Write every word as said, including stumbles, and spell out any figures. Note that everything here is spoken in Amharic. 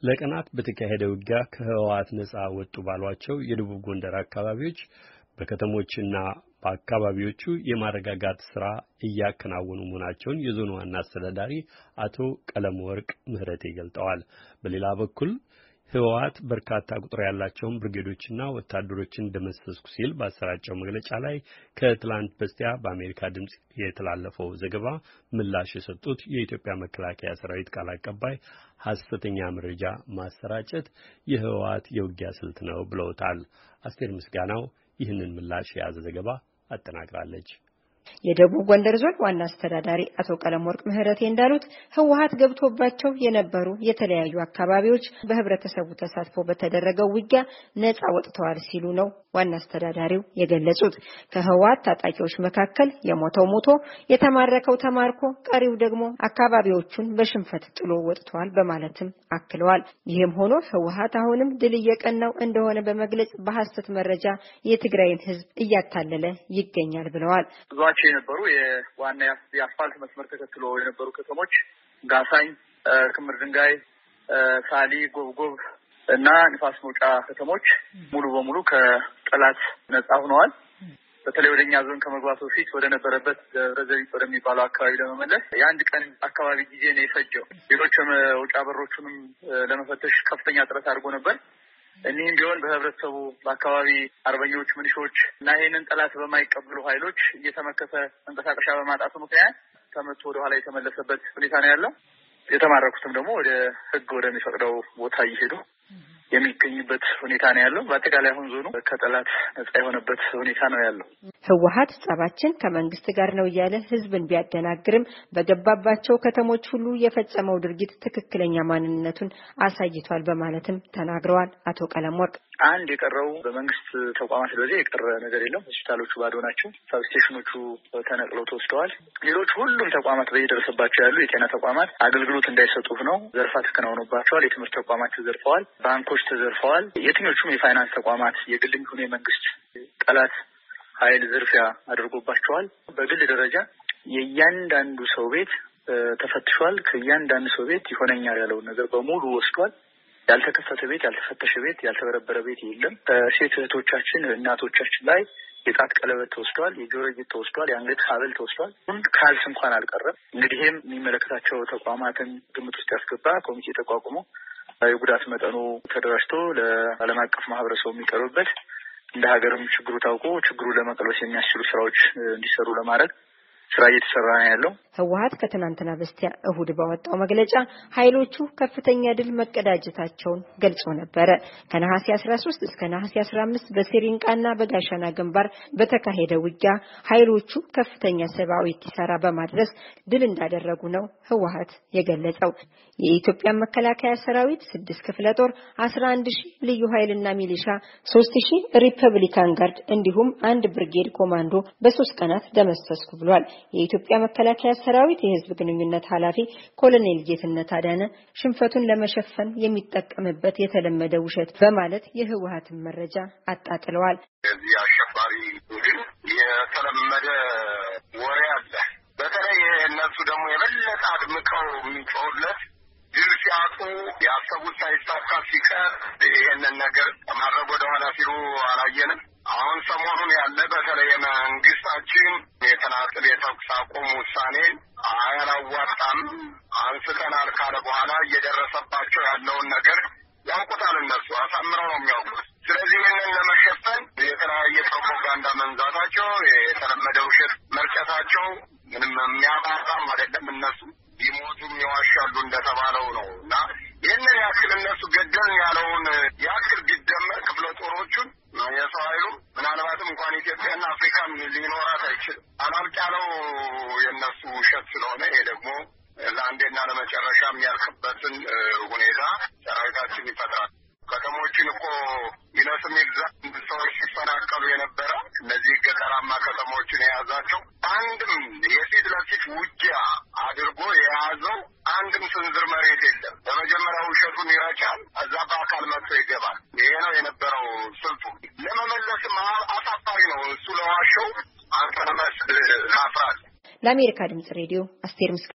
ለቀናት በተካሄደ ውጊያ ከህወሓት ነጻ ወጡ ባሏቸው የደቡብ ጎንደር አካባቢዎች በከተሞችና በአካባቢዎቹ የማረጋጋት ስራ እያከናወኑ መሆናቸውን የዞኑ ዋና አስተዳዳሪ አቶ ቀለመወርቅ ምህረቴ ገልጠዋል። በሌላ በኩል ህወሓት በርካታ ቁጥር ያላቸውን ብርጌዶችና ወታደሮችን ደመሰስኩ ሲል ባሰራጨው መግለጫ ላይ ከትላንት በስቲያ በአሜሪካ ድምጽ የተላለፈው ዘገባ ምላሽ የሰጡት የኢትዮጵያ መከላከያ ሰራዊት ቃል አቀባይ ሐሰተኛ መረጃ ማሰራጨት የህወሓት የውጊያ ስልት ነው ብለውታል። አስቴር ምስጋናው ይህንን ምላሽ የያዘ ዘገባ አጠናቅራለች። የደቡብ ጎንደር ዞን ዋና አስተዳዳሪ አቶ ቀለመወርቅ ምህረቴ እንዳሉት ህወሓት ገብቶባቸው የነበሩ የተለያዩ አካባቢዎች በህብረተሰቡ ተሳትፎ በተደረገው ውጊያ ነጻ ወጥተዋል ሲሉ ነው ዋና አስተዳዳሪው የገለጹት። ከህወሓት ታጣቂዎች መካከል የሞተው ሞቶ የተማረከው ተማርኮ ቀሪው ደግሞ አካባቢዎቹን በሽንፈት ጥሎ ወጥተዋል በማለትም አክለዋል። ይህም ሆኖ ህወሓት አሁንም ድል እየቀናው እንደሆነ በመግለጽ በሐሰት መረጃ የትግራይን ህዝብ እያታለለ ይገኛል ብለዋል። የነበሩ የዋና የአስፋልት መስመር ተከትሎ የነበሩ ከተሞች ጋሳኝ፣ ክምር ድንጋይ፣ ሳሊ፣ ጎብጎብ እና ንፋስ መውጫ ከተሞች ሙሉ በሙሉ ከጠላት ነጻ ሆነዋል። በተለይ ወደኛ ዞን ከመግባቱ በፊት ወደ ነበረበት ደብረዘቢጥ ወደሚባለው አካባቢ ለመመለስ የአንድ ቀን አካባቢ ጊዜ ነው የፈጀው። ሌሎች መውጫ በሮቹንም ለመፈተሽ ከፍተኛ ጥረት አድርጎ ነበር። እኒህም ቢሆን በህብረተሰቡ በአካባቢ አርበኞች፣ ምንሾች እና ይህንን ጠላት በማይቀበሉ ኃይሎች እየተመከተ መንቀሳቀሻ በማጣቱ ምክንያት ተመቶ ወደ ኋላ የተመለሰበት ሁኔታ ነው ያለው። የተማረኩትም ደግሞ ወደ ህግ ወደሚፈቅደው ቦታ እየሄዱ የሚገኝበት ሁኔታ ነው ያለው። በአጠቃላይ አሁን ዞኑ ከጠላት ነጻ የሆነበት ሁኔታ ነው ያለው። ህወሓት ጸባችን ከመንግስት ጋር ነው እያለ ህዝብን ቢያደናግርም በገባባቸው ከተሞች ሁሉ የፈጸመው ድርጊት ትክክለኛ ማንነቱን አሳይቷል በማለትም ተናግረዋል። አቶ ቀለመወርቅ አንድ የቀረው በመንግስት ተቋማት ስለዚህ የቀረ ነገር የለም። ሆስፒታሎቹ ባዶ ናቸው። ሳብስቴሽኖቹ ተነቅለው ተወስደዋል። ሌሎች ሁሉም ተቋማት በየደረሰባቸው ያሉ የጤና ተቋማት አገልግሎት እንዳይሰጡ ነው ዘርፋ ተከናውኖባቸዋል። የትምህርት ተቋማት ተዘርፈዋል። ባንኮች ተዘርፈዋል። የትኞቹም የፋይናንስ ተቋማት የግልም ሆነ የመንግስት ጠላት ኃይል ዝርፊያ አድርጎባቸዋል። በግል ደረጃ የእያንዳንዱ ሰው ቤት ተፈትሿል። ከእያንዳንዱ ሰው ቤት ይሆነኛል ያለውን ነገር በሙሉ ወስዷል። ያልተከፈተ ቤት፣ ያልተፈተሸ ቤት፣ ያልተበረበረ ቤት የለም። ሴት እህቶቻችን እናቶቻችን ላይ የጣት ቀለበት ተወስዷል። የጆሮ ጌጥ ተወስዷል። የአንገት ሐብል ተወስዷል። ካልስ እንኳን አልቀረም። እንግዲህ ይህም የሚመለከታቸው ተቋማትን ግምት ውስጥ ያስገባ ኮሚቴ ተቋቁሞ የጉዳት መጠኑ ተደራጅቶ ለዓለም አቀፍ ማህበረሰቡ የሚቀርብበት እንደ ሀገርም ችግሩ ታውቆ ችግሩ ለመቀልበስ የሚያስችሉ ስራዎች እንዲሰሩ ለማድረግ ስራ እየተሰራ ነው ያለው። ህወሓት ከትናንትና በስቲያ እሁድ ባወጣው መግለጫ ኃይሎቹ ከፍተኛ ድል መቀዳጀታቸውን ገልጾ ነበር። ከነሐሴ አስራ ሶስት እስከ ነሐሴ አስራ አምስት በሲሪንቃና በጋሻና ግንባር በተካሄደ ውጊያ ኃይሎቹ ከፍተኛ ሰብአዊ ኪሳራ በማድረስ ድል እንዳደረጉ ነው ህወሓት የገለጸው። የኢትዮጵያ መከላከያ ሰራዊት ስድስት ክፍለ ጦር አስራ አንድ ሺህ ልዩ ኃይልና ሚሊሻ ሶስት ሺህ ሪፐብሊካን ጋርድ እንዲሁም አንድ ብርጌድ ኮማንዶ በሶስት ቀናት ደመሰስኩ ብሏል። የኢትዮጵያ መከላከያ ሰራዊት የህዝብ ግንኙነት ኃላፊ ኮሎኔል ጌትነት አዳነ ሽንፈቱን ለመሸፈን የሚጠቀምበት የተለመደ ውሸት በማለት የህወሓትን መረጃ አጣጥለዋል። እዚህ አሸባሪ ቡድን የተለመደ ወሬ አለ። በተለይ እነሱ ደግሞ የበለጠ አድምቀው የሚጮሁለት ድል ሲያጡ ያሰቡት ሳይሳካ ሲቀር ይህንን ነገር ከማድረግ ወደኋላ ሲሉ አላየንም። አሁን ሰሞኑን ያለ በተለይ መንግስታችን የተናጥል የተኩስ አቁም ውሳኔን አያላዋጣም አንስተናል ካለ በኋላ እየደረሰባቸው ያለውን ነገር ያውቁታል። እነሱ አሳምረው ነው የሚያውቁት። ስለዚህ ይህንን ለመሸፈን የተለያየ ፕሮፓጋንዳ መንዛታቸው፣ የተለመደ ውሸት መርጨታቸው ምንም የሚያባራም አይደለም። እነሱ ቢሞቱም ይዋሻሉ እንደተባለው ነው እና ይህንን ያክል እነሱ ገደል ያለውን ያክል ቢደመር ክፍለ ጦሮቹን የሰው ኃይሉ ምናልባትም እንኳን ኢትዮጵያና አፍሪካን ሊኖራት አይችልም። አላልቅ ያለው የእነሱ ውሸት ስለሆነ ይሄ ደግሞ ለአንዴና ለመጨረሻ የሚያልቅበትን ሁኔታ ሰራዊታችን ይፈጥራል። ከተሞችን እኮ ይነስም ይብዛ ሰዎች ሲፈናቀሉ የነበረ እነዚህ ገጠራማ ከተሞችን የያዛቸው አንድም የፊት ለፊት ውጊያ አድርጎ የያዘው አንድም ስንዝር መሬት የለም። በመጀመሪያ ውሸቱን ይረጫል፣ እዛ በአካል መጥቶ ይገባል። ይሄ ነው የነበረው ስልቱ። ለመመለስም አሳፋሪ ነው። እሱ ለዋሸው አንተ ለመስ ታፍራለህ። ለአሜሪካ ድምጽ ሬዲዮ አስቴር